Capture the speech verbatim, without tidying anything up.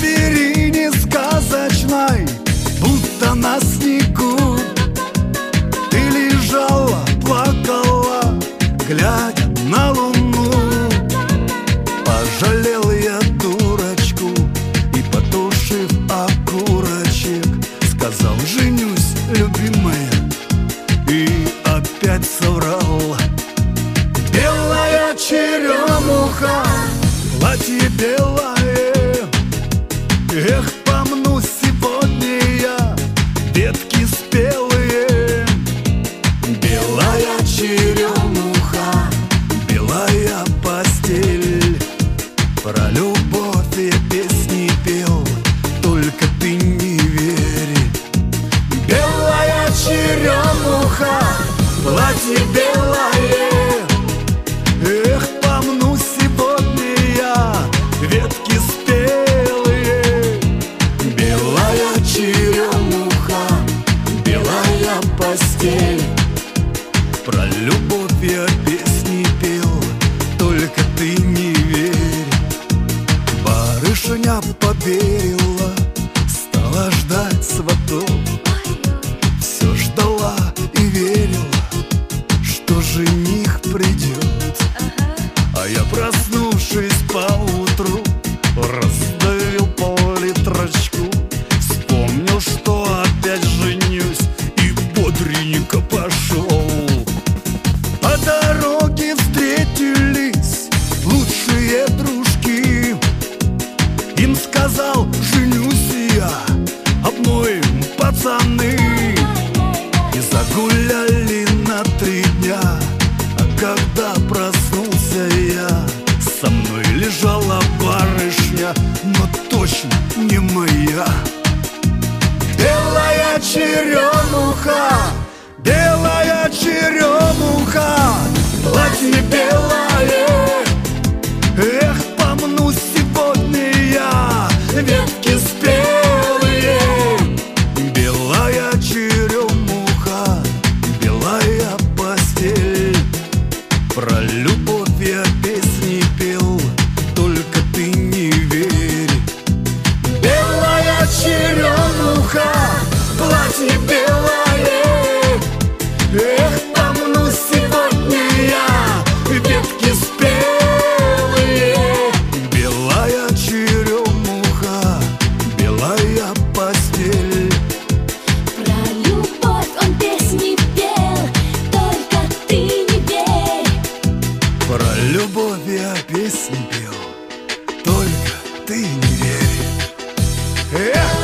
перине сказочной, будто на снегу ты лежала, плакала, глядя на луну. Пожалел я дурочку и, потушив окурочек, сказал: женюсь, любимая, и опять соврал. Белая черемуха, платье белое, эх, помну сегодня я ветки спелые. Белая черемуха, белая постель, про любовь я песни пел, только ты не верь. Белая черемуха, платье белое, эх, помну сегодня я ветки спелые. Белая черемуха, белая постель, про любовь я песни пел, только ты не верь. Барышня поверила, стала ждать сватов, все ждала и верила, что жених придет. А я, проснувшись поутру, раздавил пол-литрочку, вспомнил, что опять женюсь, и бодренько пошел. По дороге встретились лучшие дружки, им сказал: женюсь я, обмоем пацаны. И загуляли на три дня, а когда проснулся я, со мной лежала барышня, но точно не моя. Белая черемуха, белая черемуха, платье белое, эх, помну сегодня я ветки спелые. Белая черемуха, белая постель, про любовь я песни пел, только ты не верь. Белая черемуха, платье белое, эх, помну сегодня я ветки спелые. Белая черемуха, белая постель, Про любовь он песни пел, только ты не верь. про любовь я песни пел, только ты не верь. Эх!